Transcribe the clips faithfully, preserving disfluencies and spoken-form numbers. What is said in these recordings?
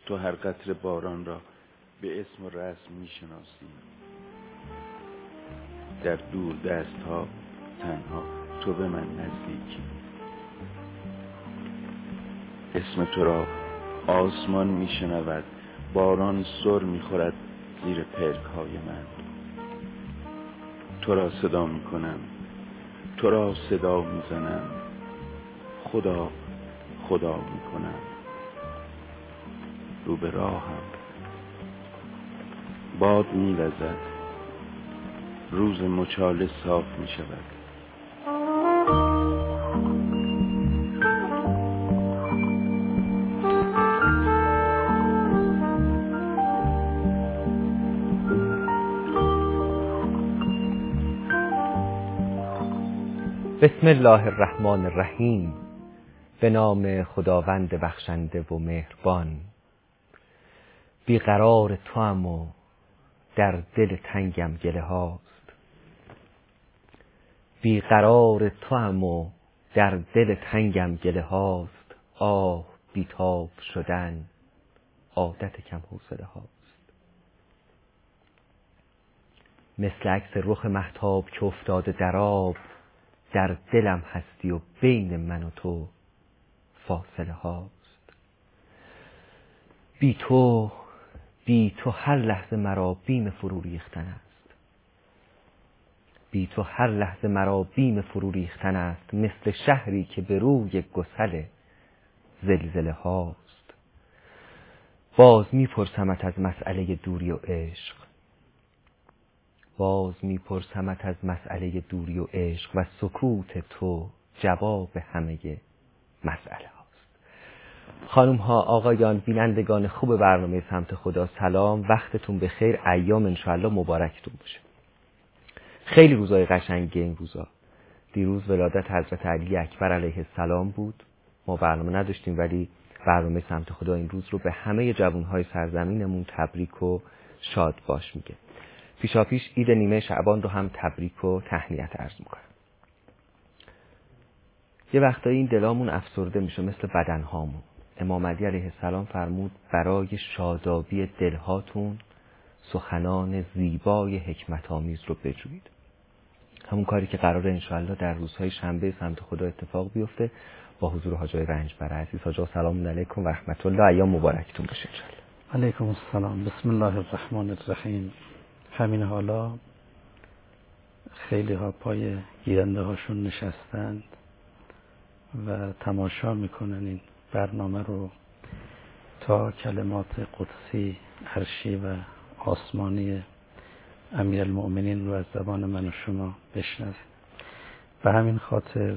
تو هر قطره باران را به اسم و رسم میشناسی. در دور دست ها تنها تو به من نزدیکی. اسم تو را آسمان میشنود، باران سر میخورد زیر پلک های من. تو را صدا میکنم، تو را صدا میزنم، خدا خدا میکنم. رو به راهم باد میوزد، روز مچاله صاف میشود. بسم الله الرحمن الرحیم. به نام خداوند بخشنده و مهربان. بیقرار توام و در دل تنگم گله هاست. بیقرار توام و در دل تنگم گله هاست. آه بیتاب شدن عادت کم حوصله هاست. مثل عکس رخ مهتاب که افتاده در آب، در دلم هستی و بین من و تو فاصله هاست. بی تو بی تو هر لحظه مرا بیم فرو ریختن است. بی تو هر لحظه مرا بیم فرو ریختن است. مثل شهری که به روی گسل زلزله هاست. باز میپرسمت از مسئله دوری و عشق. باز میپرسمت از مسئله دوری و عشق و سکوت تو جواب همه مسئله هاست. خانم ها، آقایان، بینندگان خوب برنامه سمت خدا، سلام، وقتتون بخیر، ایام انشاءالله مبارکتون باشه. خیلی روزای قشنگه این روزا. دیروز ولادت حضرت علی اکبر علیه السلام بود. ما برنامه نداشتیم ولی برنامه سمت خدا این روز رو به همه جوانهای سرزمینمون تبریک و شاد باش میگه. پیشا پیش عید نیمه شعبان رو هم تبریک و تهنیت عرض میکنم. یه وقتایی این دلامون افسرده میشه مثل بدنهامون. امام علی علیه السلام فرمود برای شادابی دلهاتون سخنان زیبای حکمت آمیز رو بجویید. همون کاری که قراره انشاءالله در روزهای شنبه سمت خدا اتفاق بیفته با حضور حاجی رنجبر عزیز. حاجی سلام علیکم و رحمت الله، ایام مبارکتون باشه انشاءالله. علیکم السلام. بسم الله الرحمن الرحیم. همین حالا خیلی ها پای گیرنده هاشون نشستند و تماشا میکنن این برنامه رو تا کلمات قدسی عرشی و آسمانی امیرالمؤمنین رو از زبان من و شما بشنوید. به همین خاطر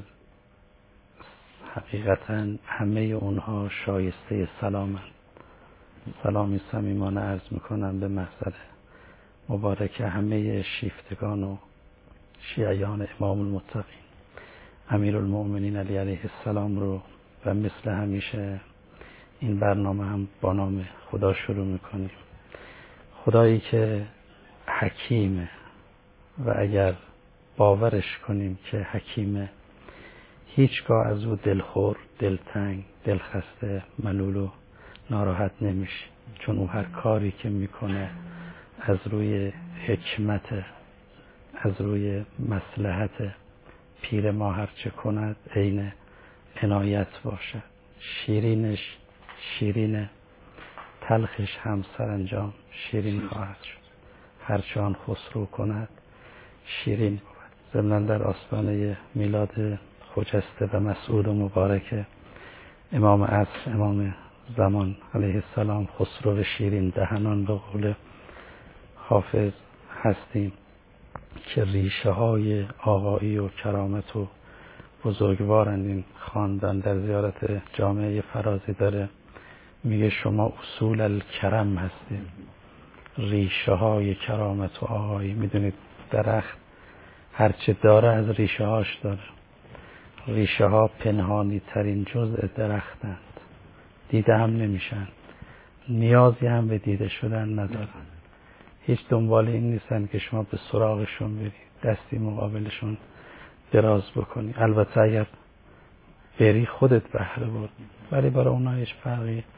حقیقتا همه اونها شایسته سلامند. سلامی صمیمانه عرض میکنم به محضر مبارک همه شیفتگان و شیعیان امام المتقین امیرالمؤمنین علی علیه السلام رو و مثل همیشه این برنامه هم با نام خدا شروع میکنیم. خدایی که حکیمه و اگر باورش کنیم که حکیمه هیچگاه از او دلخور، دلتنگ، دلخسته، ملول و ناراحت نمیشه، چون او هر کاری که میکنه از روی حکمت، از روی مصلحت. پیر ما هرچه کند عین عنایت باشد. شیرینش شیرینه، تلخش هم سرانجام شیرین خواهد شد. هرچه آن خسرو کند شیرین بود. ضمناً در آستانه میلاد خجسته و مسعود و مبارک امام عصر، امام زمان علیه السلام، خسرو شیرین دهنان به قول حافظ هستیم که ریشه های آقایی و کرامت و بزرگوارند. این خاندان در زیارت جامعه فرازی داره میگه شما اصول الکرم هستید، ریشه های کرامت و آقایی. میدونید درخت هرچه داره از ریشه هاش داره. ریشه ها پنهانی ترین جزء درختند، دیده هم نمیشن، نیازی هم به دیده شدن ندارن. هیچ دنبال این نیستن که شما به سراغشون برید، دستی مقابلشون دراز بکنی. البته اگر بری خودت بهره برد، ولی برای اونا هیچ فرقی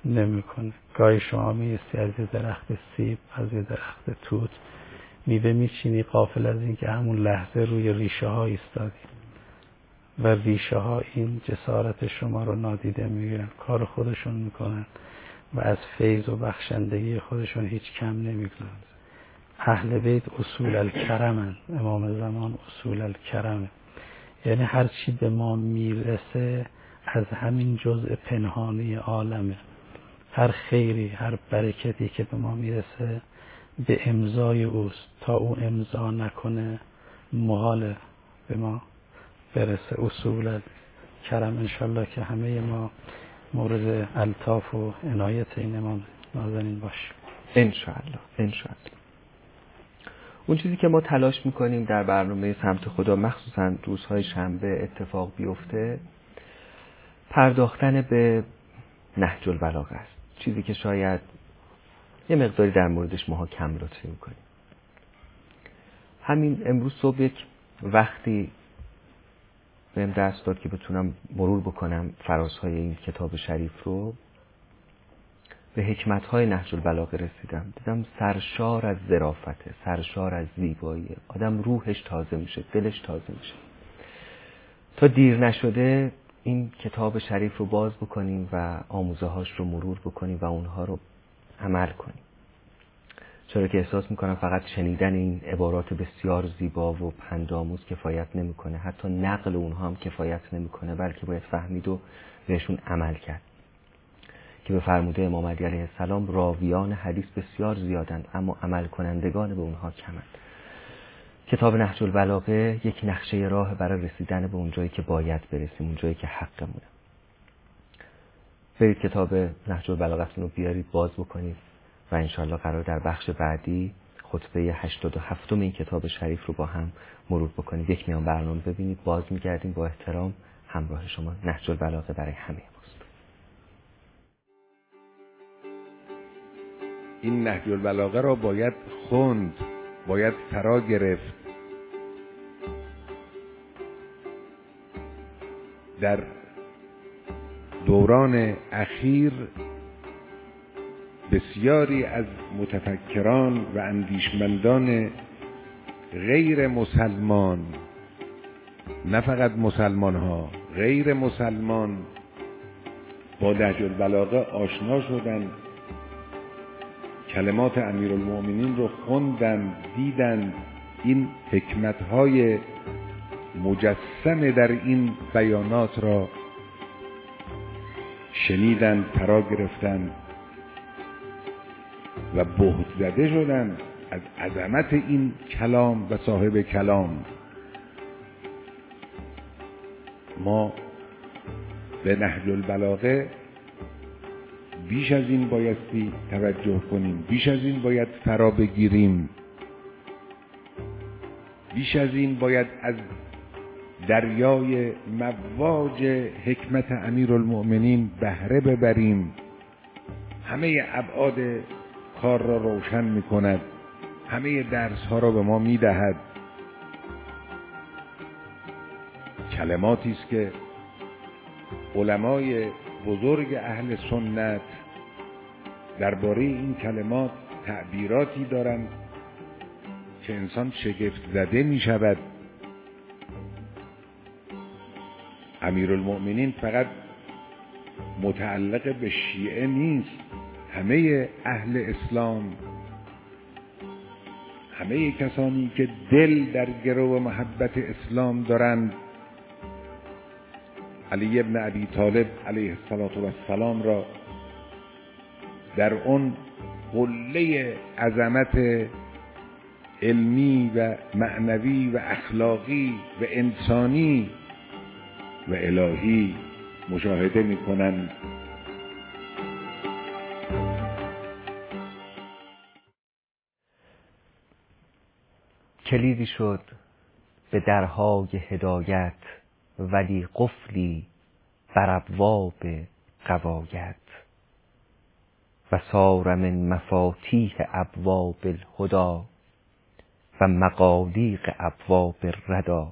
نمیکنه. گاهی شما میستی از یه درخت سیب، از یه درخت توت، میوه میچینی غافل از این که همون لحظه روی ریشه ها ایستادی و ریشه ها این جسارت شما رو نادیده میگیرن، کار خودشون میکنن و از فیض و بخشندگی خودشون هیچ کم نمیگذارن. اهل بیت اصول الکرمن، امام زمان اصول الکرمه، یعنی هر چی به ما میرسه از همین جزء پنهانی عالمه. هر خیری، هر برکتی که به ما میرسه به امضای اوست، تا او امضا نکنه محاله به ما برسه. اصول کرم انشالله که همه ما مورد الطاف و عنایت این امام نازنین باشیم انشالله. انشالله. اون چیزی که ما تلاش میکنیم در برنامه سمت خدا، مخصوصا روزهای شنبه اتفاق بیفته، پرداختن به نهج البلاغه است. چیزی که شاید یه مقداری در موردش ماها کم لطفی میکنیم. همین امروز صبح یک وقتی بهم دست داد که بتونم مرور بکنم فرازهای این کتاب شریف رو، به حکمت‌های نهج البلاغه رسیدم. دیدم سرشار از ظرافته، سرشار از زیبایی. آدم روحش تازه میشه، دلش تازه میشه. تا دیر نشده این کتاب شریف رو باز بکنیم و آموزه هاش رو مرور بکنیم و اونها رو عمل کنیم. چرا که احساس میکنم فقط شنیدن این عبارات بسیار زیبا و پندآموز کفایت نمیکنه، حتی نقل اونها هم کفایت نمیکنه، بلکه باید فهمید و بهشون عمل کرد. که به فرموده امام علی علیه السلام راویان حدیث بسیار زیادند اما عمل کنندگان به اونها کمند. کتاب نهج البلاغه یک نقشه راه برای رسیدن به اون جایی که باید برسیم، اون جایی که حقمونه. برید کتاب نهج البلاغه رو بیارید باز بکنید و انشالله قرار در بخش بعدی خطبه هشتاد و هفت این کتاب شریف رو با هم مرور بکنید. یک میان برنامه ببینید، باز میگردیم با احترام همراه شما. نهج البلاغه برای همه ماست. این نهج البلاغه را باید خوند، باید فرا گرفت. در دوران اخیر بسیاری از متفکران و اندیشمندان غیر مسلمان، نه فقط مسلمان ها، غیر مسلمان با نهج البلاغه آشنا شدند، کلمات امیرالمؤمنین رو خوندن، دیدن، این حکمت‌های مجسم در این بیانات را شنیدن، فرا گرفتن و بهت زده شدن از عظمت این کلام و صاحب کلام. ما به نهج البلاغه بیش از این بایستی توجه کنیم، بیش از این باید فرا بگیریم، بیش از این باید از دریای مواج حکمت امیرالمؤمنین بهره ببریم. همه ابعاد کار را روشن می کند، همه درس ها را به ما می دهد. کلماتی است که علمای بزرگ اهل سنت درباره این کلمات تعبیراتی دارند که انسان شگفت زده می شود. امیرالمؤمنین فقط متعلق به شیعه نیست، همه اهل اسلام، همه کسانی که دل در گرو محبت اسلام دارند، علی ابن ابی طالب علیه السلام را در اون قله عظمت علمی و معنوی و اخلاقی و انسانی و الهی مشاهده می کنند. کلیدی شد به درهای هدایت، ولی قفلی بر ابواب غوایت. و صار من مفاتیح ابواب الهدی و مغالیق ابواب الردی.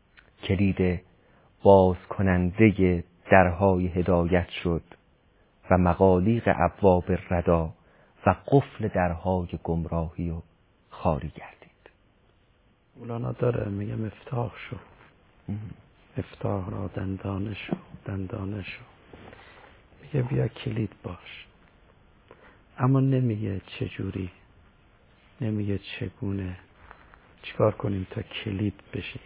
کلید باز کننده درهای هدایت شد و مغالیق ابواب ردا و قفل درهای گمراهی و خاری گردید. مولانا داره میگه مفتاح شو، مفتاح را دندانه شو، دندانه شو. میگه بیا کلید باش، اما نمیگه چجوری، نمیگه چگونه، چیکار کنیم تا کلید بشیم.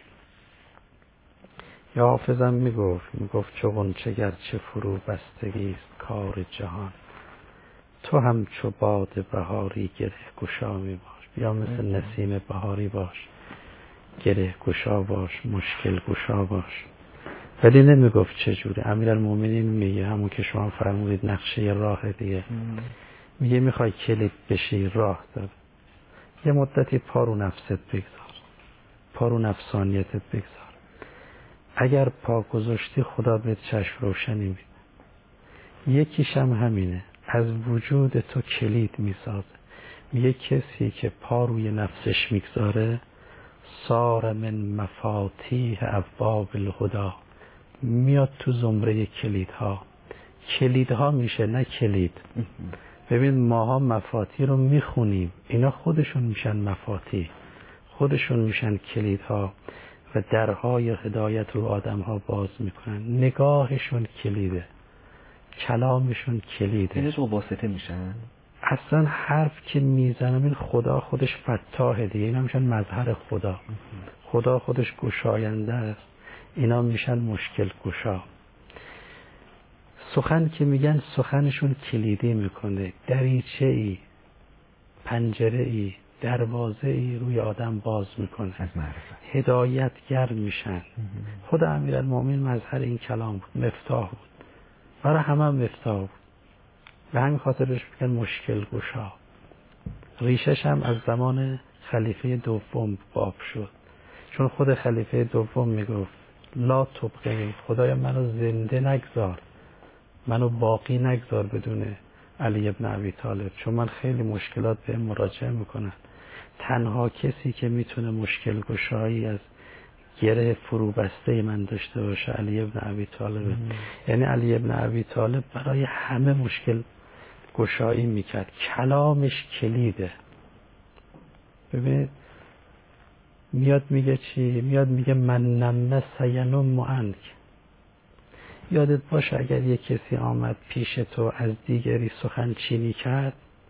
یا حافظم میگفت میگفت چو غنچه گرچه فرو بستگیست کار جهان، تو هم چو باد بهاری گره گشا می باش. بیا مثل نسیم بهاری باش، گره گشا باش، مشکل گشا باش. ولی نمیگفت چجوری. امیرالمومنین میگه همون که شما فرمودید نقشه راه دیگه، میگه میخوای کلید بشی راه داره. یه مدتی پارو نفست بگذار، پارو نفسانیتت بگذار. اگر پا گذاشتی خدا بهت چشم روشنی میده. یکیش هم همینه، از وجود تو کلید میسازه. میگه کسی که پا روی نفسش میگذاره صار من مفاتیح ابواب الهدی، میاد تو زمره کلیدها. کلیدها میشه نه کلید. ببین ماها مفاتیح رو میخونیم، اینا خودشون میشن مفاتیح، خودشون میشن کلیدها و درهای هدایت رو آدمها باز میکنن. نگاهشون کلیده، کلامشون کلیده. اینا تو واسطه میشن. اصلا حرف که میزنم این خدا خودش فتاحه دیگه، اینا میشن مظهر خدا. خدا خودش گشاینده است، اینا میشن مشکل گشا. سخن که میگن سخنشون کلیدی میکنه. دریچه ای، پنجره ای، دروازه ای روی آدم باز میکنه، از معرفت هدایتگر میشن. خود امیرالمومنین مظهر این کلام بود، مفتاح بود، برای همه هم مفتاح بود. به همین خاطرش میگن مشکل گشا. ریشش هم از زمان خلیفه دوم باب شد، چون خود خلیفه دوم میگفت لا تبقی، خدایا منو زنده نگذار، منو باقی نگذار بدون علی ابن ابی طالب، چون من خیلی مشکلات به مراجعه میکنم. تنها کسی که میتونه مشکل گشایی از گره فرو بسته من داشته باشه علی ابن ابی طالب. یعنی علی ابن ابی طالب برای همه مشکل گشایی میکرد. کلامش کلیده. ببینید میاد میگه چی؟ میاد میگه من نمه سینم عنک. یادت باشه اگر یک کسی آمد پیش تو از دیگری سخن چینی کرد،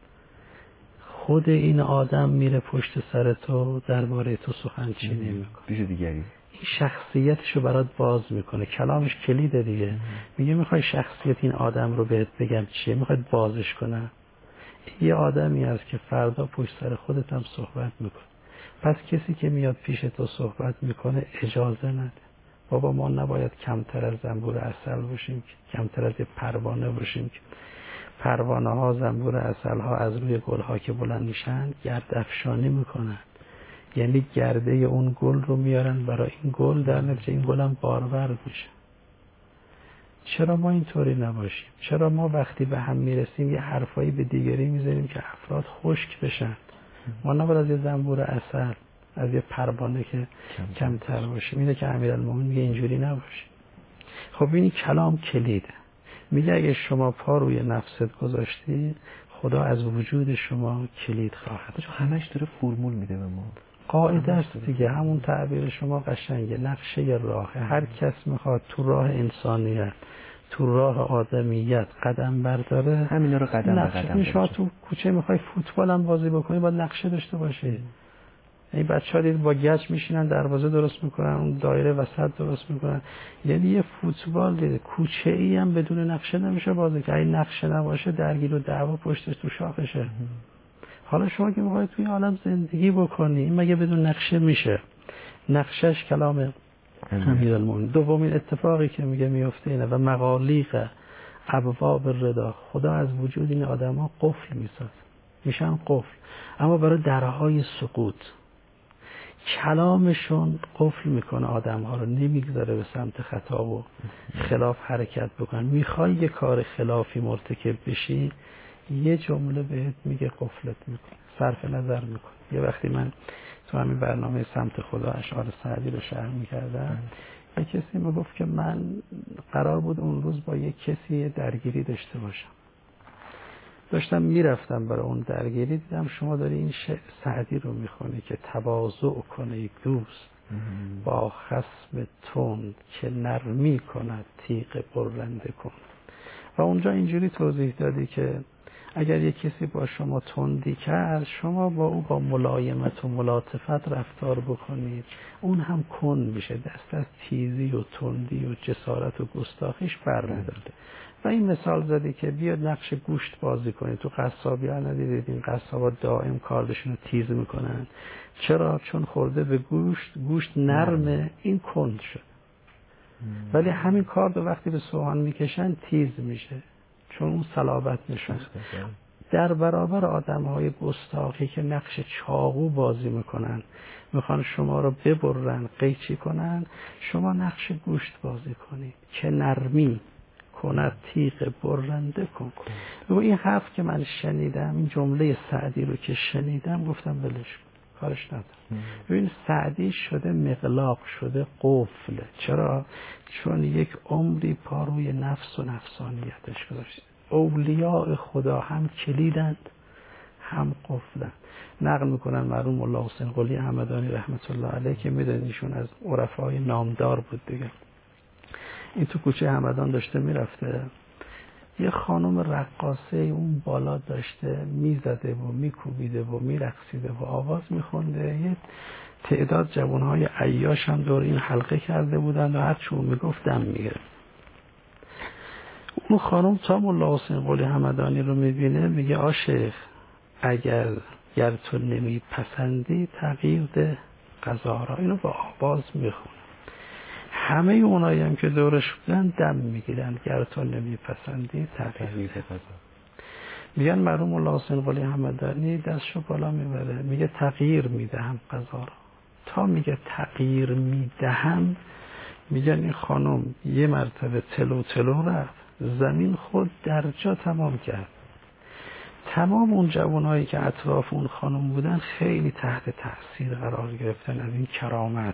خود این آدم میره پشت سر تو درباره تو سخن چینی میکنه. پیش دیگری این شخصیتشو برات باز میکنه. کلامش کلیده دیگه. میگه میخوای شخصیت این آدم رو بهت بگم چیه، میخواد بازش کنم. یه آدمی هست که فردا پشت سر خودت هم صحبت میکنه. پس کسی که میاد پیش تو صحبت میکنه اجازه نده. بابا ما نباید کمتر از زنبور عسل باشیم، کمتر از یه پروانه باشیم. پروانه ها زنبور عسل ها از روی گل ها که بلند میشن گرد افشانی میکنن، یعنی گرده اون گل رو میارن برای این گل، در نتیجه این گل هم بارورد میشه. چرا ما اینطوری نباشیم؟ چرا ما وقتی به هم میرسیم یه حرفایی به دیگری میزنیم که افراد خشک بشن؟ ما نباید از یه زنبور عسل، از یه پروانه که کمتر باشیم. اینه که امیرالمومنین میگه اینجوری نباشیم. خب این کلام کلیده. میگه اگه شما پا روی نفست گذاشتی خدا از وجود شما کلید خواهد. چون همش داره فرمول میده به ما. قاعده است دیگه. همون تعبیر شما قشنگه، نقشه راه. هر کس میخواد تو راه انسانیت، تو راه آدمیت قدم برداره، همینا رو قدم به قدم. شما تو کوچه میخوای فوتبال هم بازی بکنی باید نقشه داشته باشی. این بچه‌ها دید با گچ میشینن دروازه درست میکنن، اون دایره وسط درست میکنن. یعنی یه فوتبال دید کوچه‌ای هم بدون نقشه نمیشه بازی کرد. اگه نقشه نباشه درگیر و دعوا پشتش تو شاخشه. حالا شما که میخواید توی عالم زندگی بکنی، این مگه بدون نقشه میشه؟ نقشش کلام امیرالمومنین. دومین اتفاقی که میگه میفته اینه و مغالیق ابواب الرضا، خدا از وجود این آدما قفل میسازه، میشن قفل. اما برای درهای سقوط کلامشون قفل میکنه آدم ها رو، نمیگذاره به سمت خطا و خلاف حرکت بکنن. میخوای یه کار خلافی مرتکب بشی، یه جمله بهت میگه قفلت میکنه، صرف نظر میکنه. یه وقتی من تو همین برنامه سمت خدا اشعار سعدی رو شرح میکردم، یه کسی میگفت که من قرار بود اون روز با یه کسی درگیری داشته باشم. داشتم میرفتم برای اون درگیری، دیدم شما داری این شعر سعدی رو میخونی که تواضع کنه یک دوست با خصم تند که نرمی کند تیغ برنده کن. و اونجا اینجوری توضیح دادی که اگر یک کسی با شما تندی کرد، شما با او با ملایمت و ملاطفت رفتار بکنید، اون هم کند میشه، دست از تیزی و تندی و جسارت و گستاخیش برمی‌داره. و این مثال زدی که بیاد نقش گوشت بازی کنید. تو قصابی ها ندیدید این قصابا دائم کاردشون رو تیز میکنن؟ چرا؟ چون خورده به گوشت، گوشت نرمه، این کند شد. ولی همین کارد وقتی به سوهان میکشن تیز میشه، چون اون صلابت نشون. در برابر آدم های گستاخی که نقش چاقو بازی میکنن، میخوان شما رو ببرن، قیچی کنن، شما نقش گوشت بازی کنید که نرمی کند تیغ برنده کن. و این حرف که من شنیدم، این جمله سعدی رو که شنیدم، گفتم بلش کارش ندارم. ببین سعدی شده مغلاق، شده قفل. چرا؟ چون یک عمری پاروی نفس و نفسانیتش گذاشته. اولیاء خدا هم کلیدند هم قفلند. نقل میکنن مرحوم مولا حسین قلی همدانی رحمت الله علیه که میدونیشون از عرفای نامدار بود دیگه. این تو کوچه همدان داشته میرفته، یه خانم رقاصه اون بالا داشته میزده و میکوبیده و میرقصیده و آواز میخونده. یه تعداد جوانهای عیاش هم دور این حلقه کرده بودن و هر چون میگفت دم میگرفت. اون خانم تا مولا حسین قلی همدانی رو میبینه میگه آشیخ اگر گر تو نمیپسندی تغییر ده قضا را. اینو با آواز میخونه. همه اونایی هم که دورش بودن دم میگیرن، گر تو نمیپسندی تغییر ده قضا. میگن مرحوم مولا حسین قلی همدانی دستشو بالا میبره میگه تغییر میدهم قضا را. تا میگه تغییر میدهم، میگن این خانم یه مرتبه تلو تلو رفت، زمین خود در جا تمام کرد. تمام اون جوانایی که اطراف اون خانم بودن خیلی تحت تأثیر قرار گرفتن از این کرامت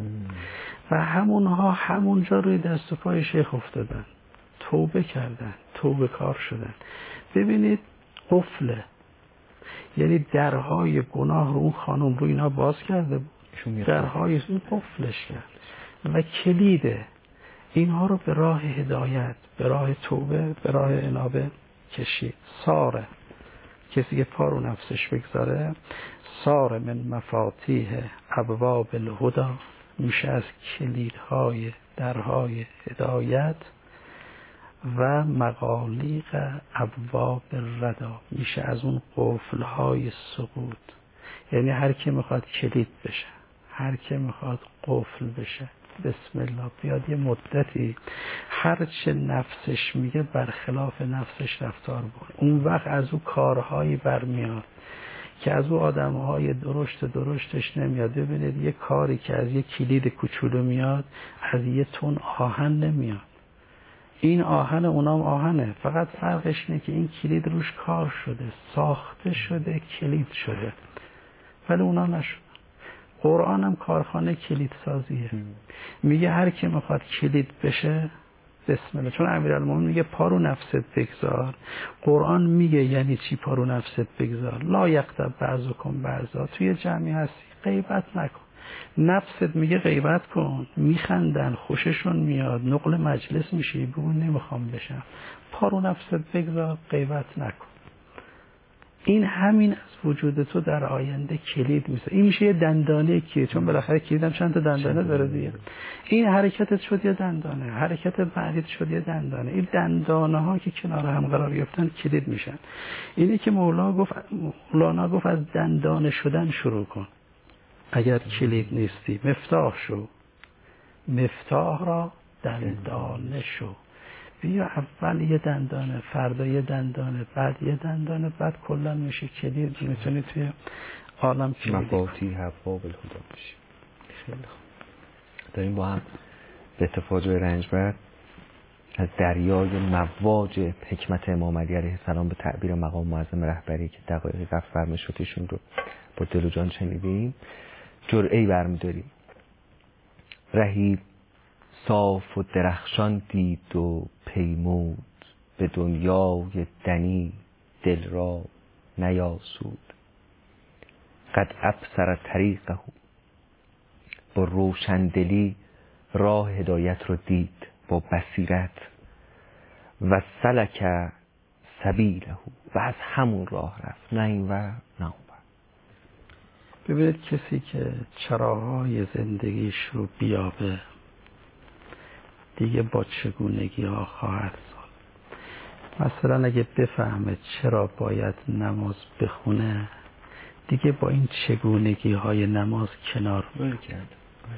و همونها همونجا روی دست و پای شیخ افتادن، توبه کردن، توبه کار شدن. ببینید قفله، یعنی درهای گناه رو اون خانم رو اینا باز کرده بود، درهای این قفلش کرد و کلیده اینها رو به راه هدایت، به راه توبه، به راه انابه کشید. ساره، کسی که پا رو نفسش بگذاره، ساره من مفاتیح ابواب الهدی، میشه از کلیدهای درهای هدایت و مغالیق ابواب الردا، میشه از اون قفلهای سقوط. یعنی هر کی میخواد کلید بشه، هر کی میخواد قفل بشه، بسم الله بیاد یه مدتی هر چه نفسش میگه برخلاف نفسش رفتار بکنه. اون وقت از او کارهایی برمیاد که از او آدمهای درشت درشتش نمیاد. ببینید یه کاری که از یه کلید کوچولو میاد از یه تن آهن نمیاد. این آهن اونام آهنه، فقط فرقش اینه که این کلید روش کار شده، ساخته شده، کلید شده، ولی اونا نشد. قرآن هم کارخانه کلید سازیه. میگه هر کی میخواد کلید بشه بسم الله. چون امیرالمومنین میگه پارو نفست بگذار، قرآن میگه یعنی چی پارو نفست بگذار. لا یغتب بعضکم بعضا، توی جمعی هستی غیبت نکن. نفست میگه غیبت کن، میخندن، خوششون میاد، نقل مجلس میشی، بگو نمیخوام بشم. پارو نفست بگذار، غیبت نکن. این همین از وجود تو در آینده کلید میشه. این میشه یه دندانه که چون بالاخره کلیدم چند تا دندانه داره دیگه. این حرکتت شد یه دندانه، حرکت بعدیت شد یه دندانه. این دندانه ها که کنار هم قرار گرفتن کلید میشن. اینه که مولا گفت، مولانا گفت از دندانه شدن شروع کن. اگر کلید نیستی مفتاح شو، مفتاح را دندانه شو. بیا اول یه دندانه، فردا یه دندانه، بعد یه دندانه، بعد کلا میشه کلید. میتونی توی عالم کلید مفاتیح ابواب الهدی بشی. خیلی خوب. داریم با هم به اتفاق رنجبر از دریای مواج حکمت امام علی علیه السلام به تعبیر مقام معظم رهبری که دقایق قبل فرمایشاتشون رو با دل و جان شنیدیم جرعه‌ای برمی‌داریم. رهی صاف و درخشان دید و پیمود، به دنیای دنی دل را نیاسود. قد ابصر طریقه، با روشندلی راه هدایت رو دید با بصیرت. و سلک سبیله، و از همون راه رفت، نه این ور نه اون ور. ببینید کسی که چراهای زندگیش رو بیابه دیگه با چگونگی ها خواهد سال. مثلا اگه بفهمه چرا باید نماز بخونه دیگه با این چگونگی های نماز کنار میاد.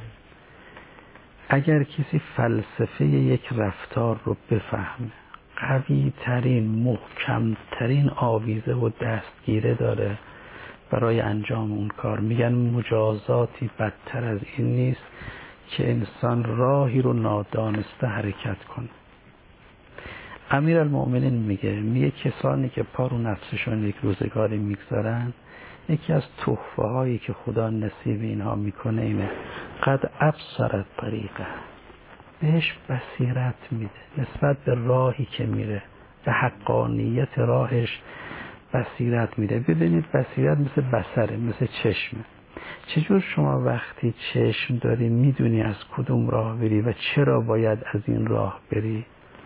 اگر کسی فلسفه یک رفتار رو بفهمه، قوی ترین محکم ترین آویزه و دستگیره داره برای انجام اون کار. میگن مجازاتی بدتر از این نیست که انسان راهی رو نادانسته حرکت کنه. امیرالمؤمنین میگه میگه کسانی که پا رو نفسشون یک روزگاری میگذارن، یکی از تحفه هایی که خدا نصیب اینها میکنه اینه قد ابصرت طریقه، بهش بصیرت میده نسبت به راهی که میره، به حقانیت راهش بصیرت میده. ببینید بصیرت مثل بصره، مثل چشمه. چجور شما وقتی چشم داری میدونی از کدوم راه بری و چرا باید از این راه بری؟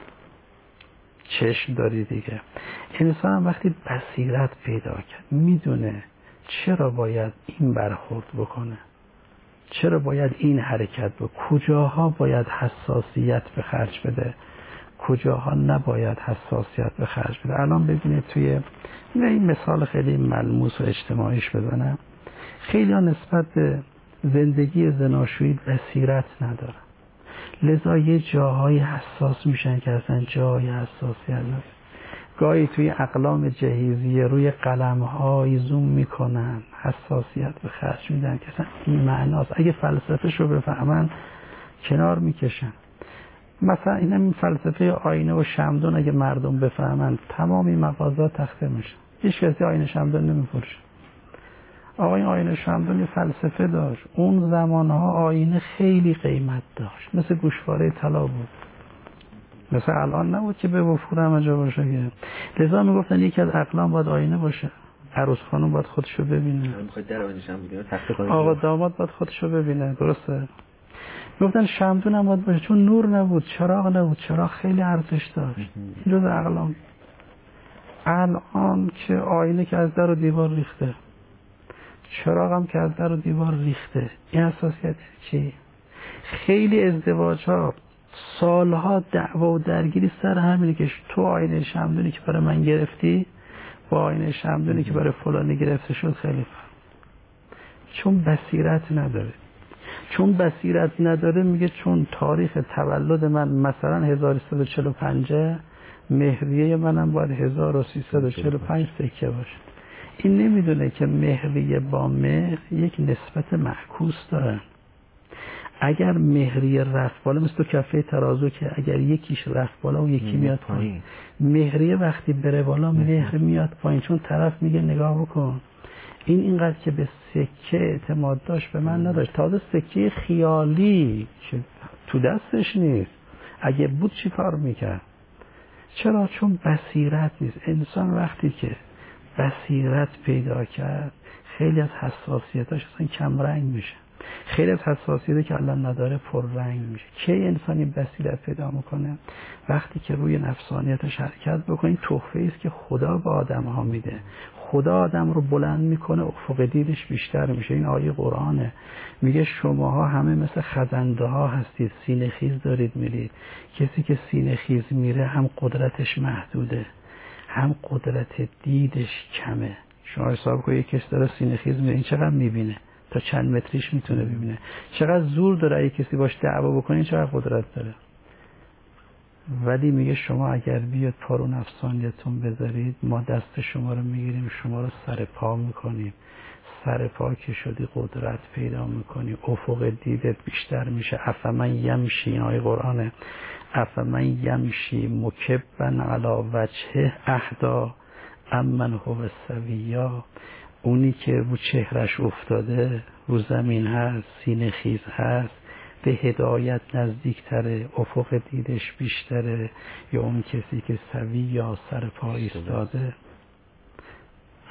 چشم داری دیگه. انسان وقتی بصیرت پیدا کرد میدونه چرا باید این برخورد بکنه، چرا باید این حرکت بکنه، کجاها باید حساسیت به خرج بده، کجاها نباید حساسیت به خرج بده. الان ببینید توی این مثال خیلی ملموس و اجتماعیش بزنم، خیلی ها نسبت به زندگی زناشویی بصیرت ندارن، لذا یه جاهای حساس میشن که اصلا جای حساسیت نداره. گاهی توی اقلام جهیزیه روی قلم‌های زوم میکنن، حساسیت به خرج میدن که اصلا این معناست. اگه فلسفه‌ش رو بفهمن کنار میکشن. مثلا این همین فلسفه آینه و شمدون اگه مردم بفهمن تمامی مغازات تخته میشن، هیچ کسی آینه شمدون نمیفروشه. آقا این آینه شمدون یه فلسفه داشت، اون زمانها آینه خیلی قیمت داشت، مثل گوشواره طلا بود، مثل الان نبود که به وفور همه جا باشه که. لذا میگفتن یکی از اقلام باید آینه باشه، عروس خانم باید خودشو ببینه، آقا داماد باید خودشو ببینه، درسته؟ میگفتن شمدون هم باید باشه چون نور نبود، چراغ نبود، چراغ خیلی ارزش داشت. این جز اقلام. الان که آینه که از در و دیوار ریخته، چراغ هم که از در و دیوار ریخته، این حساسیت چی؟ خیلی ازدواج ها سالها دعوا و درگیری سر همینه که تو آینه شمدونی که برای من گرفتی با آینه شمدونی که برای فلانی گرفته شد خیلی فرق. چون بصیرت نداره. چون بصیرت نداره میگه چون تاریخ تولد من مثلا هزار و سیصد و چهل و پنج، مهریه منم باید هزار و سیصد و چهل و پنج سکه باشه. این نمیدونه که مهریه با مهر یک نسبت معکوس داره. اگر مهریه رفت بالا مثل تو کفه ترازو که اگر یکیش رفت بالا و یکی میاد پایین، مهریه وقتی بره بالا مهر میاد پایین، چون طرف میگه نگاه بکن این اینقدر که به سکه اعتماد داشت به من نداشت، تازه سکه خیالی که تو دستش نیست، اگه بود چی کار میکرد؟ چرا؟ چون بصیرت نیست. انسان وقتی که بصیرت پیدا کرد خیلی از حساسیتاش اصلا کم رنگ میشه، خیلی از حساسیتی که الان نداره پر رنگ میشه. کی انسانی بصیرت پیدا میکنه؟ وقتی که روی نفسانیتش حرکت بکنه. این تحفه است که خدا به آدم ها میده. خدا آدم رو بلند میکنه، افق دیدش بیشتر میشه. این آیه قرآنه، میگه شماها همه مثل خزنده ها هستید، سینه خیز دارید میرید. کسی که سینه خیز میره هم قدرتش محدوده، هم قدرت دیدش کمه. شما حساب کنید کسی داره سینه خیز میره، این چقدر میبینه؟ تا چند متریش میتونه ببینه. چقدر زور داره اگه کسی باش دعوا بکنه، چقدر قدرت داره. ولی میگه شما اگر بیاد پا رو نفسانیتون بذارید، ما دست شما رو میگیریم، شما رو سر پا میکنیم. سر پا که شدی قدرت پیدا میکنی، افق دیدت بیشتر میشه. افمن یمشی، این آیه قرآنه، افمن یمشی مکبن علی وجهه اهدا امن هو سویا. اونی که رو چهرش افتاده رو زمین هست، سینه خیز هست، به هدایت نزدیکتره، افق دیدش بیشتره، یا اون کسی که سوی یا سر پا ایستاده؟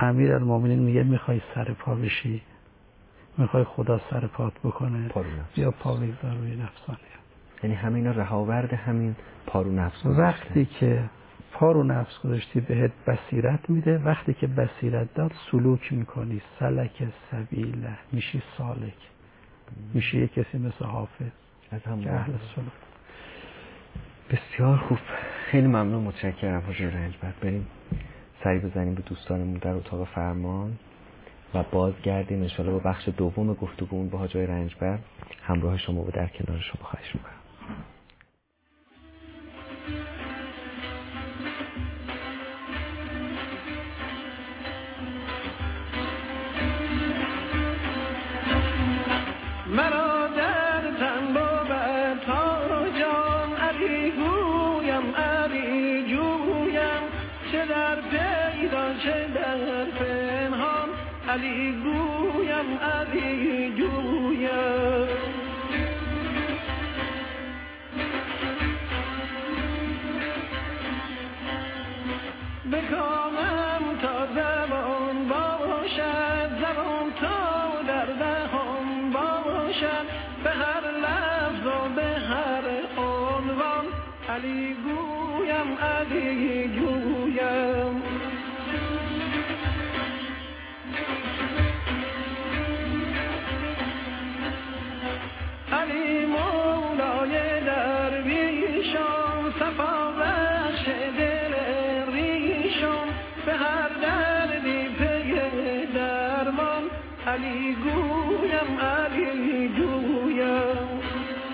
امیرالمومنین میگه میخوای سر پا بشی، میخوای خدا سر پات بکنه، بیا پا بگذار روی نفسانیت. یعنی همین رهاورد همین پارو نفس گذاشته. وقتی که پارو نفس گذاشتی بهت بصیرت میده، وقتی که بصیرت داد سلوک میکنی، سلک سبیله، میشی سالک، میشی یک کسی مثل حافظ از همون اهل سلوک. بسیار خوب، خیلی ممنون، متشکرم حاجی رنجبر. بریم سری بزنیم به دوستانمون در اتاق فرمان و بازگردیم انشاءالله با بخش دوم گفتگومون با حاجی رنجبر همراه شما و در کنار شما خواهش میکنم. مرا در تنبا به تا جان علی گویم علی جویم، چه در پیدا چه در پنهان علی گویم علی جویم. بکامم تا زبان باشد، زبان تا در دهان باشد، به هر لفظ و به هر عنوان علی گویم علی جویم. علی مولای درویشان، صفا بخش دل ریشان، به هر دردی پی درمان علی گویم علی جویم.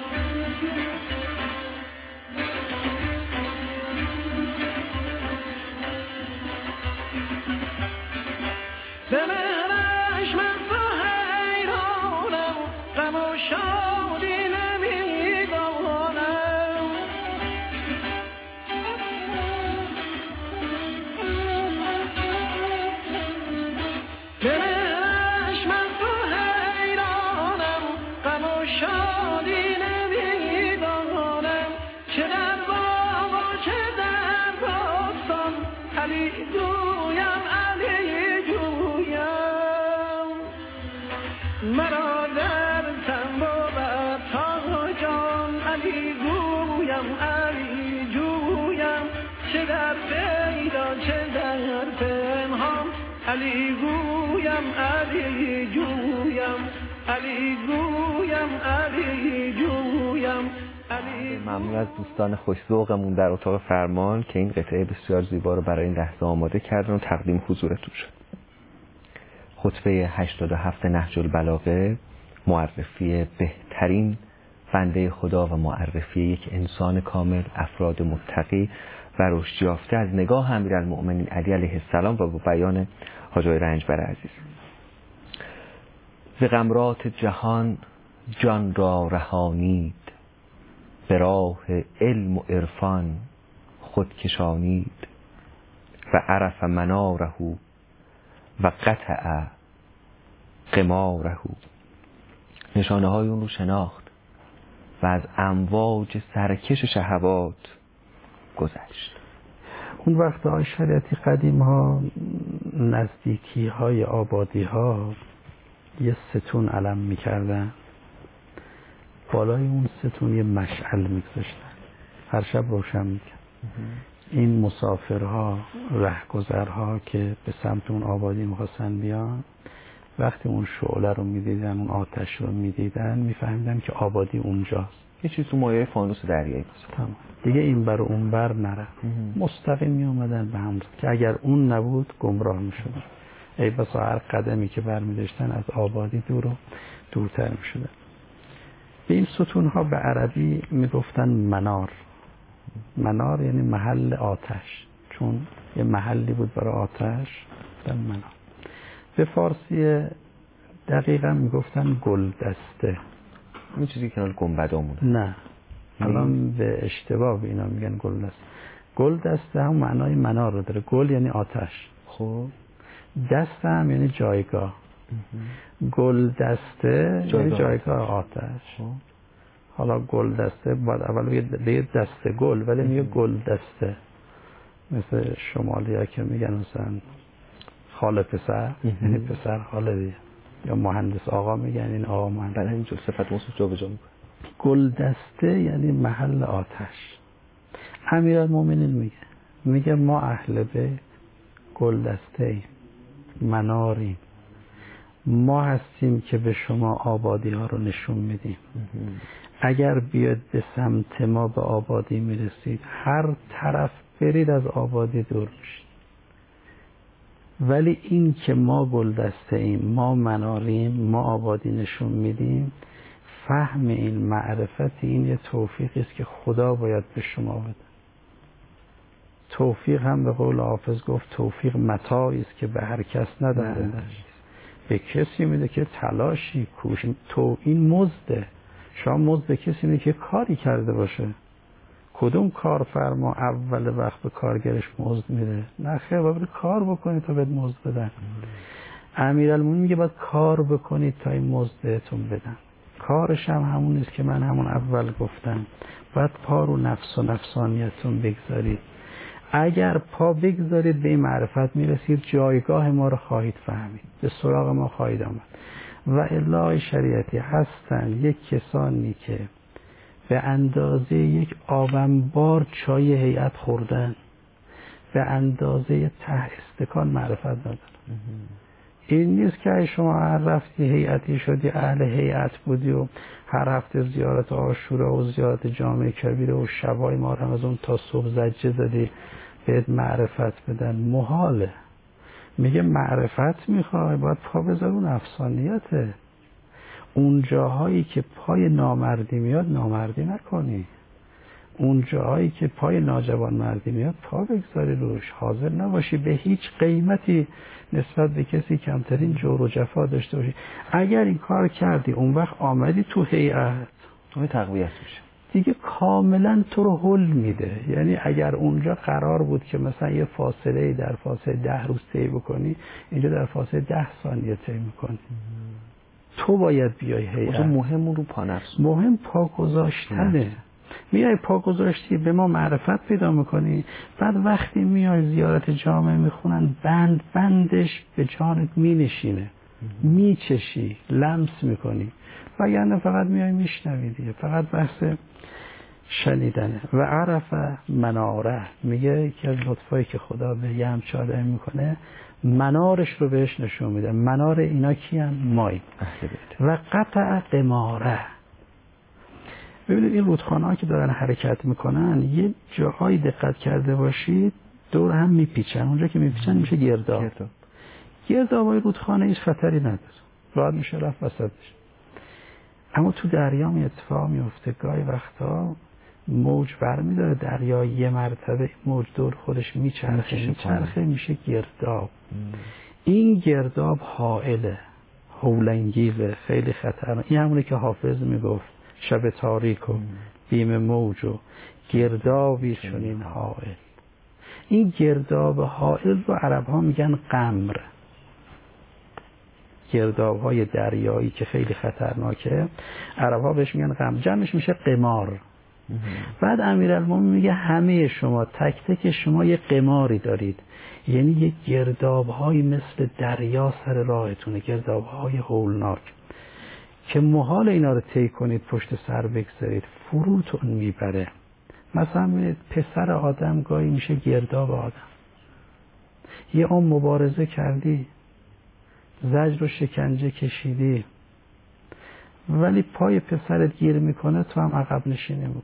به مهرش من تو حیرانم، غم و شادی نمیدانم. به مهرش من تو حیرانم، غم و شادی نمیدانم. چه در باغ و چه در بستان علی گویم علی جویم. مرا در تنبا و تا جان علی گویم علی جویم، چه در پیدا چه در پنهان علی گویم علی جویم، علی گویم علی جویم. ممنون از دوستان خوش‌ذوقمون در اتاق فرمان که این قطعه بسیار زیبا رو برای این لحظه آماده کردن و تقدیم حضورتون شد. خطبه هشتاد و هفت نهج البلاغه معرفی بهترین بنده خدا و معرفی یک انسان کامل، افراد متقی و رشد یافته از نگاه امیرالمؤمنین علی علیه السلام و با بیان حاجی رنجبر عزیز. ز غمرات جهان جان را رهانید، به راه علم و عرفان خود کشانید، و عرف مناره و قطع قماره. نشانه های اون رو شناخت و از امواج سرکش شهوات گذشت. اون وقت های شریعتی قدیم ها نزدیکی های آبادی ها یه ستون علم میکردن، بالای اون ستون یه مشعل میگذاشتن، هر شب روشن میکرد. این مسافرها، رهگذرها که به سمت اون آبادی میخواستن بیان، وقتی اون شعله رو میدیدن، اون آتش رو میدیدن، میفهمیدن که آبادی اونجاست. یه چیز تو مایه فانوس دریایی بود. تمام. دیگه این بر اون بر نره. مستقیم میومدن به هم، که اگر اون نبود گمراه میشدن. ای بسا هر قدمی که برمیداشتن از آبادی دور و دورتر میشدن. به این ستونها به عربی میگفتن منار. منار یعنی محل آتش، چون یه محلی بود برای آتش در منار. به فارسی دقیقا میگفتن گل دسته. این چیزی که گنبدامونه. نه الان به اشتباه به اینا میگن گل دسته. گل دسته هم معنای منار رو داره. گل یعنی آتش، خب دسته هم یعنی جایگاه. گل دسته یعنی جایگاه آتش. خب. حالا گل دسته باید اول بگه دسته گل، ولی میگه گل دسته. مثل شمالی ها که میگن مثلا خاله پسر، یعنی پسر خاله دیگه، یا مهندس آقا میگن، این آقا مهندس. بله اینجور صفت موصوف جابجا میکنه. گلدسته یعنی محل آتش. امیرالمومنین میگه میگه ما اهل بیت گلدسته ایم، مناریم، ما هستیم که به شما آبادی ها رو نشون میدیم. اگر بیاد به سمت ما به آبادی میرسید، هر طرف برید از آبادی دور میشید. ولی این که ما گلدسته ایم، ما مناریم، ما آبادی نشون میدیم، فهم این معرفت، این یه توفیقی است که خدا باید به شما بده. توفیق هم به قول حافظ گفت توفیق متاعی است که به هر کس ندهندش، به کسی میده که تلاشی کوش. تو این مزده، شما مزد به کسی میده که کاری کرده باشه. کدوم کارفرما اول وقت به کارگرش مزد میده؟ نه خیر، باید کار بکنید تا بهت مزد بدن. امیرالمومنین میگه باید کار بکنید تا این مزد بهتون بدن. کارش هم همون است که من همون اول گفتم، باید پا رو نفس و نفسانیتون بگذارید. اگر پا بگذارید به این معرفت میرسید، جایگاه ما رو خواهید فهمید، به سراغ ما خواهید آمد. و الا شریعتی هستن یک کسانی که به اندازه یک آبنبار چای هیئت خوردن، به اندازه ته استکان معرفت ندارن. این نیست که شما هر رفتی هیئتی شدی، اهل هیئت بودی و هر هفته زیارت عاشورا و زیارت جامع کبیره و شبای ما رمضان تا صبح زجه زدی بهت معرفت بدن. محاله. میگه معرفت میخوای، باید پا بذار اون افسانیته. اون جاهایی که پای نامردی میاد نامردی نکنی، اون جاهایی که پای ناجوان مردی میاد پا بگذاری روش، حاضر نباشی به هیچ قیمتی نسبت به کسی کمترین جور و جفا داشته باشی. اگر این کار کردی، اون وقت آمدی تو هیئت، اون تقویت میشه دیگه کاملا تو رو حل میده. یعنی اگر اونجا قرار بود که مثلا یه فاصله در فاصله ده روز طی بکنی، اینجا در فاصله ده ثانیه طی میکنی. تو باید بیای هیئت. مهم رو پا نفس، مهم پا گذاشتنه. میای پا گذاشتی، به ما معرفت پیدا میکنی. بعد وقتی میای زیارت جامع میخونن، بند بندش به جانت مینشینه، میچشی، لمس میکنی. وگرنه فقط میای میشنوی دیگه، فقط بحث شنیدنه. و عرف مناره، میگه که از لطفایی که خدا به یه همچه آدم میکنه، منارش رو بهش نشون میده. منار اینا کیان؟ مایی. و قطع قماره. ببینید این رودخانه ها که دارن حرکت میکنن، یه جاهایی دقت کرده باشید دور هم میپیچن. اونجا که میپیچن میشه گرداب. گرداب های رودخانه هیچ خطری نداره، راحت میشه رفت وسطش. اما تو دریا می اتفاق میفته، گاهی وقتا موج برمیداره دریا، یه مرتبه موج دور خودش میچرخه میچرخه میشه گرداب. این گرداب حائله، هولنگیزه، خیلی خطرناک. این همونه که حافظ میگفت شب تاریک و بیم موج و گردابی چنین حائل. این گرداب حائل رو عرب ها میگن قمر. گرداب های دریایی که خیلی خطرناکه، عرب ها بهش میگن قمر، جمعش میشه قمار. بعد امیرالمومنین میگه همه شما، تک تک شما یه قماری دارید، یعنی یه گرداب های مثل دریا سر راهتونه، گرداب های هولناک که محال اینا رو طی کنید پشت سر بگذارید، فروتون میبره. مثلا ببینید پسر آدم گاهی میشه گرداب آدم. یه عمر مبارزه کردی، زجر و شکنجه کشیدی، ولی پای پسرت گیر میکنه، تو هم عقب نشینی میکنی.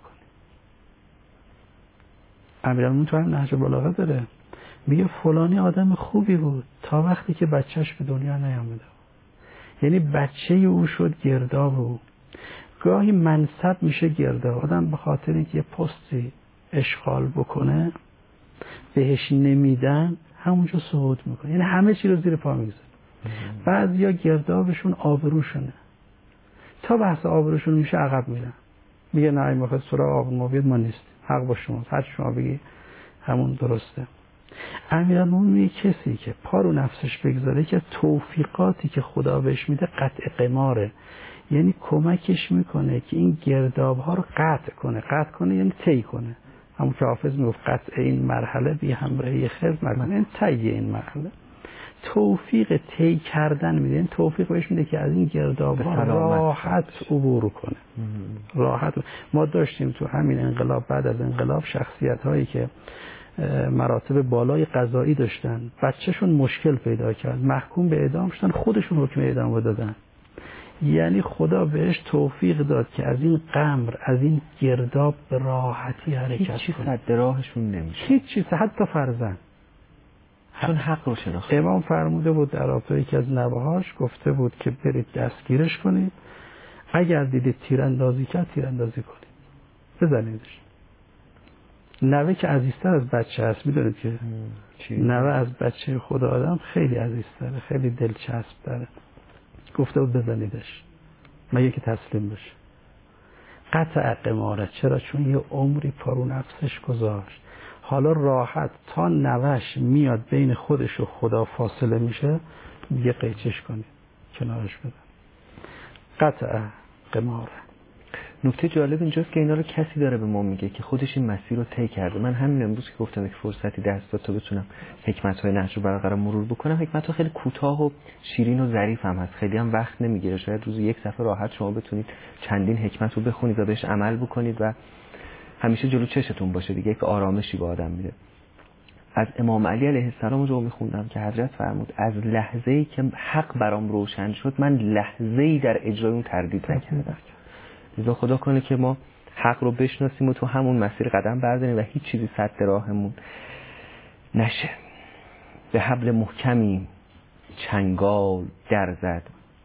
امیرالمومنین تو هم نهج البلاغه داره، میگه فلانی آدم خوبی بود تا وقتی که بچهش به دنیا نیامده. یعنی بچه او شد گرداب او. گاهی منصب میشه گرداب آدم، به خاطر اینکه یه پستی اشغال بکنه بهش نمیدن، همونجا صعود میکنه، یعنی همه چی رو زیر پا میگذاره. بعضیا گردابشون آبروشونه، تا بحث آبروشون میشه عقب میرن، میگه نه این وقت سراغ آبرو بیاد ما نیست، حق با شما، هر شما بگی همون درسته. امیرالمومنین میگه کسی که پا رو نفسش بگذاره که توفیقاتی که خدا بهش میده قطع قماره، یعنی کمکش میکنه که این گرداب ها رو قطع کنه. قطع کنه یعنی طی کنه. همون که حافظ میگفت قطع این مرحله بی همراهی خضر نکنه، این طی این مرحله. توفیق طی کردن میده، این توفیق بهش میده که از این گرداب‌ها راحت عبور کنه. راحت. ما داشتیم تو همین انقلاب، بعد از انقلاب شخصیت‌هایی که مراتب بالای قضایی داشتن، بچه‌شون مشکل پیدا کرد، محکوم به اعدام شدن، خودشون حکم اعدام دادن. یعنی خدا بهش توفیق داد که از این قمر، از این گرداب به راحتی حرکت کنه. هیچ چیز صد راهشون نمیشه. هیچ چیز، حتی فرزند. چون حق رو شناخت. امام فرموده بود در رابطه یکی از نوه‌هاش، گفته بود که برید دستگیرش کنید، اگر دیدید تیراندازی کرد تیراندازی کنید، بزنیدش. نوه که عزیزتر از بچه هست، میدونید که نوه از بچه خود آدم خیلی عزیزتره، خیلی دلچسب داره. گفته بود بزنیدش مگه که تسلیم بشه. قطع قماره. چرا؟ چون یه عمری پارو نفسش گذاشت، حالا راحت تا نوش میاد بین خودش و خدا فاصله میشه، میگه قیچش کنید، کنارش بدن. قطع قماره. نکته جالب اینجاست که اینا رو کسی داره به ما میگه که خودش این مسیر رو طی کرده. من همین امروز که گفتم که فرصتی دست داد تا بتونم حکمت‌های نهج رو برقرار مرور بکنم، حکمت‌ها خیلی کوتاه و شیرین و ظریف هم هست، خیلی هم وقت نمیگیره. شاید روز یک صفحه راحت شما بتونید چندین حکمت رو بخونید و بهش عمل بکنید و همیشه جلو چشتون باشه دیگه، که آرامشی به آدم میده. از امام علی علیه السلام رو میخوندم که حضرت فرمود از لحظه‌ای که حق برام روشن شد، من لحظه‌ای در اجرای اون تردید نکردم. لذا خدا کنه که ما حق رو بشناسیم و تو همون مسیر قدم برداریم و هیچ چیزی سد راهمون نشه. به حبل محکمی چنگال در زد،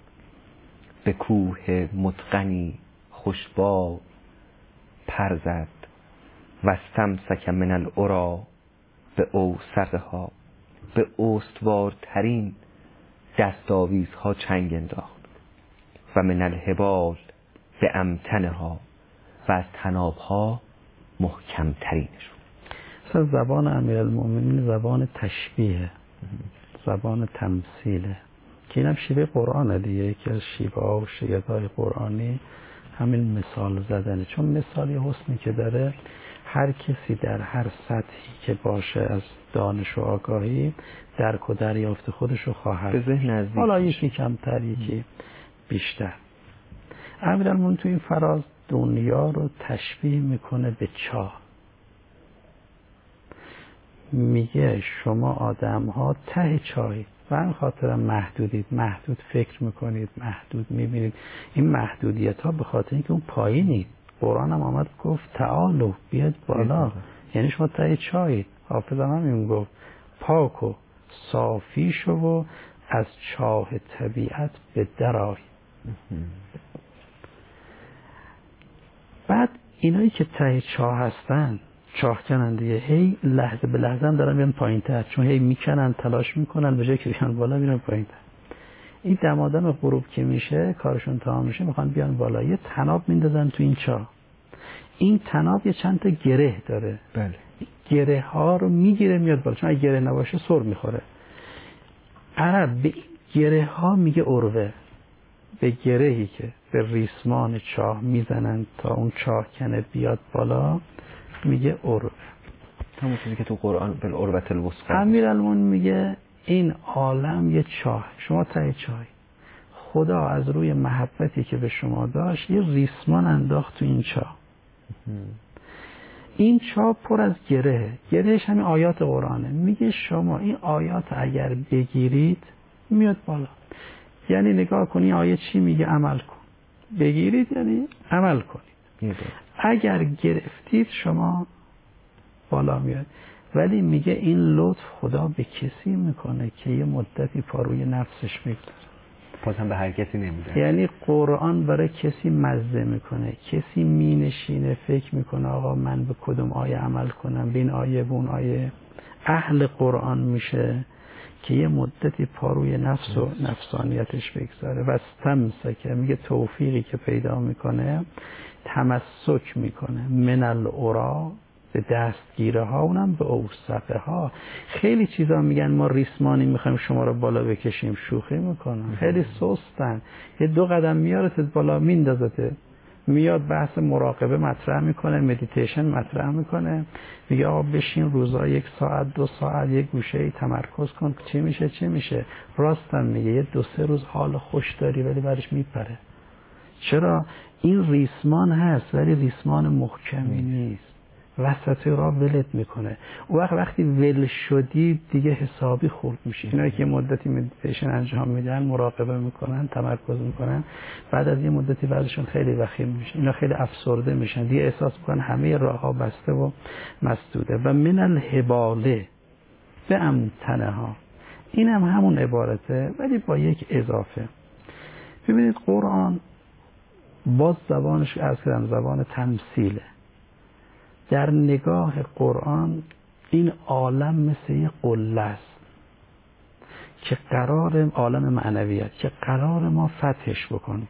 به کوه متقنی خوشبا پر زد، و استمسک من العری به اوثقها، به استوارترین دستاویزها چنگ انداخت، و من الحبال به امتنها، و از تنابها محکم ترینشون. اصلا زبان امیرالمومنین زبان تشبیه، زبان تمثیله، که اینم شیوه قرآنه دیگه. یکی از شیوه ها و شیوه‌های قرآنی همین مثال زدنه، چون مثالی حسنی که داره، هر کسی در هر سطحی که باشه از دانش و آگاهی درک و دریافت خودش رو خواهد به ذهن نزدیک، حالا یکی کمتر یکی بیشتر. امیرالمومنین تو این فراز دنیا رو تشبیه میکنه به چاه. میگه شما آدم ها ته چاهید و هم خاطر محدودید، محدود فکر میکنید، محدود میبینید. این محدودیت ها به خاطر اینکه اون پایینید. قرآن هم آمد گفت تعالو، بیاد بالا، یعنی شما ته چاهید. حافظ هم همین گفت پاک و صافی شو و از چاه طبیعت به درآی. بعد اینایی که ته چاه هستن، چاه کنن دیگه، هی لحظه به لحظه هم دارن بیان پایین تر، چون هی میکنن، تلاش میکنن، به جای که بیان بالا میرن پایین تر. این دمادم غروب که میشه، کارشون تمام میشه، میخوان بیان بالا، یه تناب میندازن تو این چاه. این تناب یه چند تا گره داره. بله. گره ها رو میگیره میاد بالا، چون اگه گره نباشه سر میخوره. عرب به گره ها میگه عروه. به گرهی که به ریسمان چاه میزنن تا اون چاه کنه بیاد بالا میگه عروه. همون چیزی که تو قرآن بالعروة الوثقی. امیرالمومنین میگه این عالم یه چاه، شما ته چاهی. خدا از روی محبتی که به شما داشت یه ریسمان انداخت تو این چاه. این چاه پر از گره، گرهش همین آیات قرآنه. میگه شما این آیات اگر بگیرید میاد بالا. یعنی نگاه کنی آیه چی میگه، عمل کن. بگیرید یعنی عمل کنید. اگر گرفتید شما بالا میاد. ولی میگه این لطف خدا به کسی میکنه که یه مدتی پاروی نفسش میگذاره، بازم به هر کسی نمیده. یعنی قرآن برای کسی مزه میکنه، کسی مینشینه فکر میکنه آقا من به کدوم آیه عمل کنم، به این آیه به اون آیه. اهل قرآن میشه که یه مدتی پاروی نفس و نفسانیتش بگذاره. و استمسک، میگه توفیقی که پیدا میکنه، تمسک میکنه من العری، به دستگیره ها، اونم به اوثقه ها. خیلی چیزا میگن ما ریسمانی میخوایم شما رو بالا بکشیم، شوخی میکنن، خیلی سستن. یه دو قدم میارتت بالا میندازته، میاد بحث مراقبه مطرح میکنه، مدیتیشن مطرح میکنه، میگه آقا بشین روزا یک ساعت دو ساعت یک گوشه ای تمرکز کن، چی میشه چی میشه. راستم میگه یه دو سه روز حال خوش داری ولی بعدش میپره. چرا؟ این ریسمان هست ولی ریسمان محکمی نیست، وسط راه ولت میکنه. و وقت وقتی ول شدی دیگه حسابی خورد میشی. اینا که مدتی مدیتیشن انجام میدن، مراقبه میکنن، تمرکز میکنن، بعد از یه مدتی بعدشون خیلی وخیم میشه، اینا خیلی افسرده میشن، دیگه احساس میکنن همه راه ها بسته و مسدوده. و من الهباله به امتنه ها، این هم همون عبارته ولی با یک اضافه. ببینید قرآن باز زبانش از کردم زبان تمثیله. در نگاه قرآن این عالم مثل یه قله است که قرار، عالم معنویت که قرار ما فتحش بکنیم.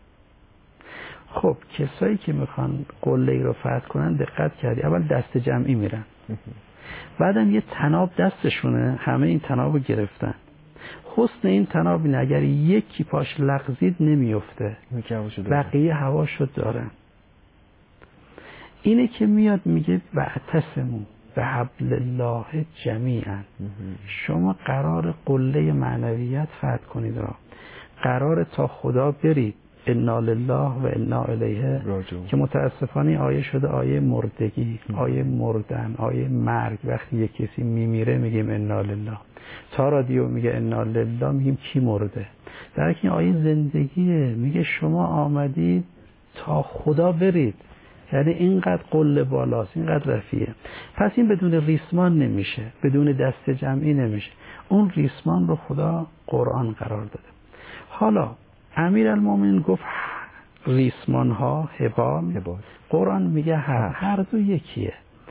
خب کسایی که میخوان قله ای رو فتح کنن دقت کردی اول دست جمعی میرن، بعدم یه تناب دستشونه، همه این تناب رو گرفتن. حسن این تناب اینه اگر یکی پاش لغزید نمیفته، بقیه هواشو دارن. اینه که میاد میگه واعتصموا بحبل الله جمیعا. شما قرار قله معنویت فتح کنید را، قرار تا خدا برید، انا لله و انا الیه راجعون، که متاسفانه آیه شده آیه مردگی، آیه مردن، آیه مرگ. وقتی یک کسی میمیره میگیم انا لله، تا رادیو میگه انا لله میگیم کی مرده. در حالی که آیه زندگیه، میگه شما آمدید تا خدا برید، یعنی اینقدر قله بالاست، اینقدر رفیعه. پس این بدون ریسمان نمیشه، بدون دست جمعی نمیشه. اون ریسمان رو خدا قرآن قرار داده. حالا امیرالمومنین گفت ریسمان ها هبال، قرآن میگه هر هر دو یکیه.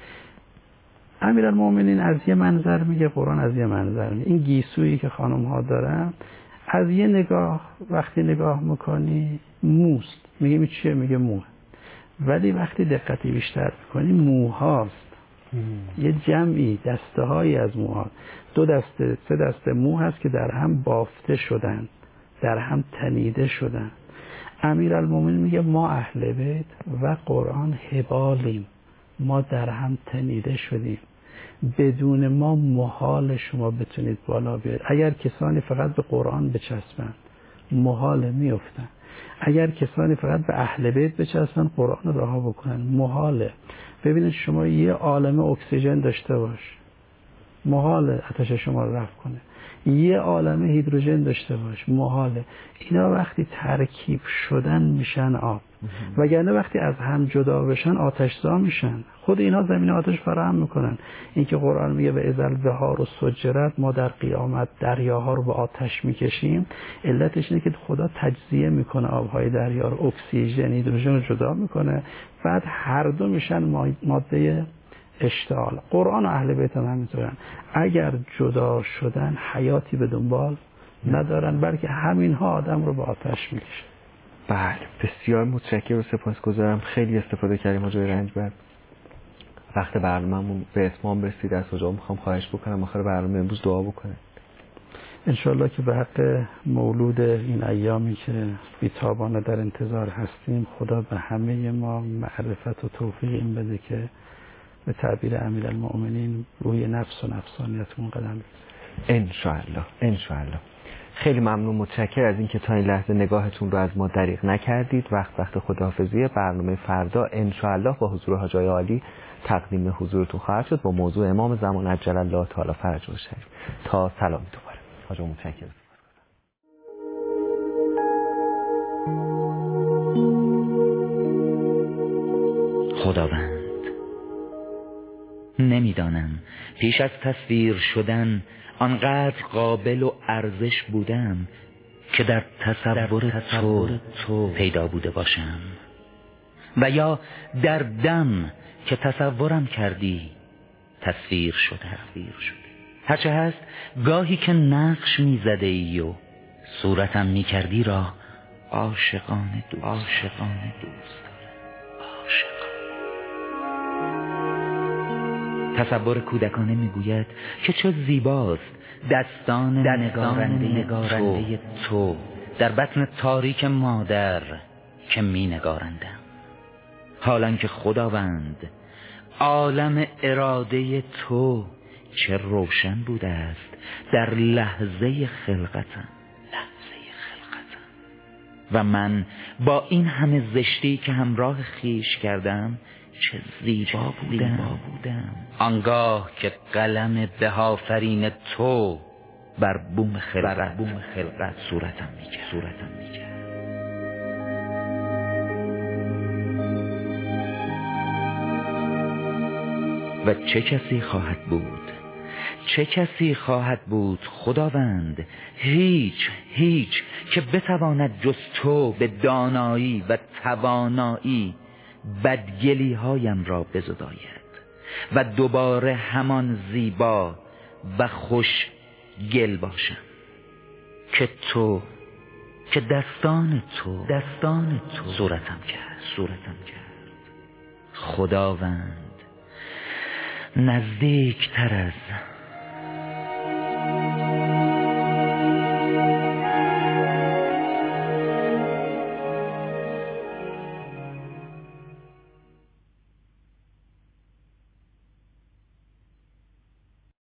امیرالمومنین از یه منظر میگه، قرآن از یه منظر میگه. این گیسویی که خانم ها دارن از یه نگاه وقتی نگاه میکنی موست، میگه می چیه؟ میگه موه. ولی وقتی دقتی بیشتر میکنی موهاست، یه جمعی دسته هایی از موها، دو دسته سه دسته مو هست که در هم بافته شدن، در هم تنیده شدن. امیرالمومنین میگه ما اهل بیت و قرآن هبالیم، ما در هم تنیده شدیم، بدون ما محال شما بتونید بالا بیاید. اگر کسانی فقط به قرآن بچسبن محال میفتن، اگر کسانی فقط به اهل بیت بچسبن قرآن رها بکنن محاله. ببینید شما یه عالمه اکسیژن داشته باش، محاله آتش شما رو رفع کنه. یه عالمه هیدروژن داشته باش، محاله. اینا وقتی ترکیب شدن میشن آب، وگرنه وقتی از هم جدا بشن آتشزا میشن. خود اینا زمین آتش فراهم میکنن. این که قرآن میگه به ازل بهار و سجرت، ما در قیامت دریاها رو به آتش میکشیم، علتش اینه که خدا تجزیه میکنه آبهای دریا رو، اکسیژن هیدروژن رو جدا میکنه، بعد هر دو میشن ماده اشتعال. قرآن و اهل بیت هم همینطورن، اگر جدا شدن حیاتی به دنبال ندارن، بلکه همین ها آدم رو به آتش میکشن. بله، بسیار متشکرم و سپاسگزارم. خیلی استفاده کردیم حاجی رنجبر. وقت برنامه‌مون به اتمام رسید. از حاجی میخوام خواهش بکنم آخر برنامه امروز دعا بکنه. انشالله که به حق مولود این ایامی که بی‌تابانه در انتظار هستیم، خدا به همه ما معرفت و توفیق این بده که به تعبیر امیرالمؤمنین روی نفس و نفسانیتمون قدم بزنیم. ان شاء الله ان شاء الله. خیلی ممنون، متشکرم از اینکه تا این لحظه نگاهتون رو از ما دریغ نکردید. وقت وقت خداحافظی. برنامه فردا ان شاء الله با حضور حاج آقای عالی تقدیم حضورتون خواهد شد با موضوع امام زمان عجل الله تعالی فرجه الشریف. تا سلامی دوباره. حاج متشکرم. خداوند، نمیدانم پیش از تصویر شدن آنقدر قابل و ارزش بودم که در تصور تو, تو پیدا بوده باشم، و یا در دم که تصورم کردی تصویر شده. هرچه هست گاهی که نقش میزده ای و صورتم میکردی را عاشقانه دوست عاشقانه دوست عاشقانه. تصور کودکانه میگوید که چه زیباست دستان, دستان نگارنده, نگارنده تو, تو در بطن تاریک مادر که می نگارندم. حالان که خداوند عالم اراده تو چه روشن بوده است در لحظه خلقتم لحظه خلقتم و من با این همه زشتی که همراه خیش کردم چه زیبا بودم, زیبا بودم. آنگاه که قلم بهافرین تو بر بوم خلقت, بر بوم خلقت صورتم میکرد صورتم میکرد و چه کسی خواهد بود چه کسی خواهد بود خداوند؟ هیچ هیچ که بتواند جز تو به دانایی و توانایی بدگلی هایم را بزداید و دوباره همان زیبا و خوش گل باشم که تو که دستان تو دستان تو صورتم کرد صورتم کرد. خداوند نزدیک تر از